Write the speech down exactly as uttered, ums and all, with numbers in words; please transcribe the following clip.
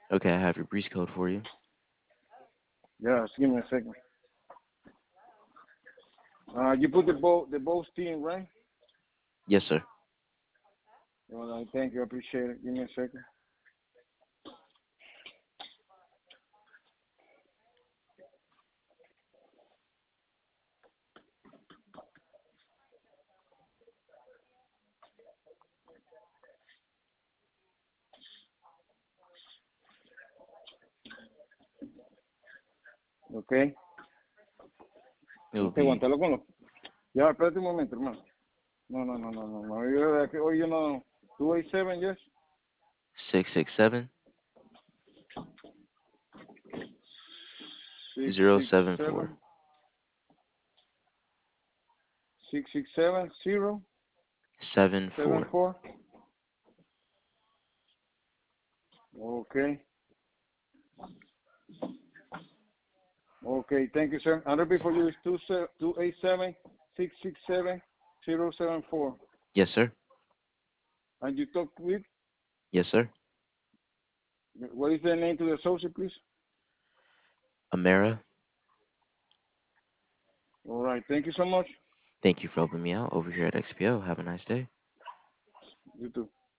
Okay, I have your breach code for you. Yeah, just give me a second. Uh, you put the boat, the boat team, right? Yes, sir. All right, thank you. I appreciate it. Give me a second. Ok. It will Este, be aguántalo con los. Ya, espérate un momento, hermano. No, no, no, no, no. no. Yo, que hoy yo no. two eighty-seven, yes? six six seven zero seven four. six six seven, six six seven, zero, Seven seven, four. four. Okay. Okay, thank you, sir. And repeat for you is two two eight seven six six seven zero seven four. Yes, sir. And you talk with, Yes, sir. what is the name to the associate, please? Amara, All right, thank you so much. thank you for helping me out over here at X P O. Have a nice day. You too.